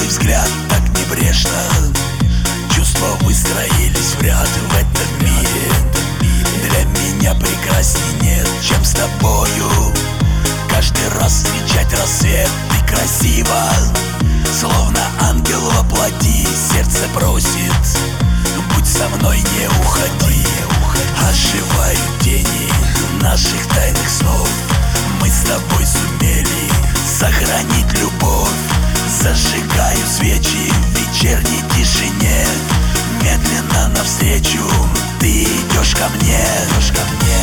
Твой взгляд так небрежно, чувства выстроились в ряд в этом мире. Для меня прекрасней нет, чем с тобою. Каждый раз встречать рассвет, ты красива, словно ангел во плоти. Сердце просит, будь со мной, не уходи. Оживают тени наших тайных снов. Мы с тобой сумели сохранить любовь. Зажигаю свечи в вечерней тишине. Медленно навстречу ты идешь ко мне, идешь ко мне.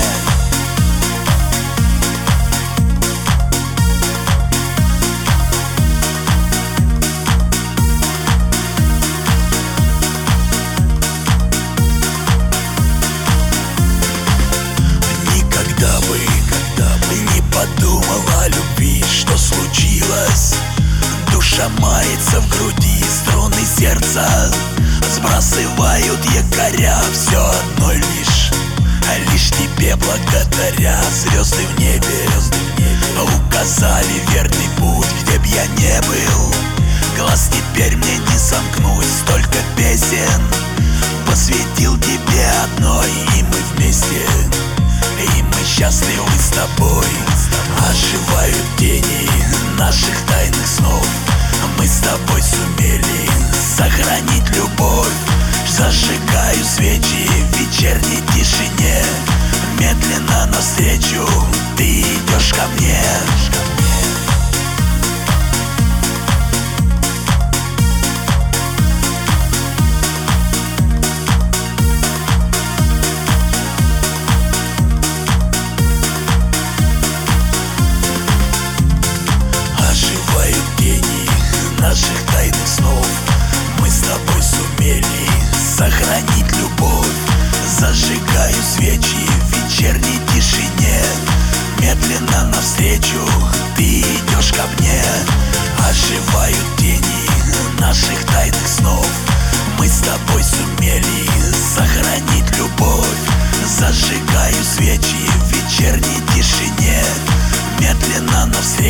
Никогда бы не подумал о любви, что случилось. Душа мается в груди, струны сердца сбрасывают якоря. Все одно лишь тебе благодаря. Звезды в небе указали верный путь, где б я не был. Глаз теперь мне не сомкнуть, столько песен посвятил тебе одной. И мы вместе, и мы счастливы с тобой. Оживают тени наших тайных снов. Мы с тобой сумели сохранить любовь. Зажигаю свечи в вечерней тишине. Медленно навстречу ты идешь ко мне. Наших тайных снов. Мы с тобой сумели сохранить любовь. Зажигаю свечи в вечерней тишине. Медленно навстречу ты идешь ко мне. Оживают тени наших тайных снов. Мы с тобой сумели сохранить любовь. Зажигаю свечи в вечерней тишине. Медленно навстречу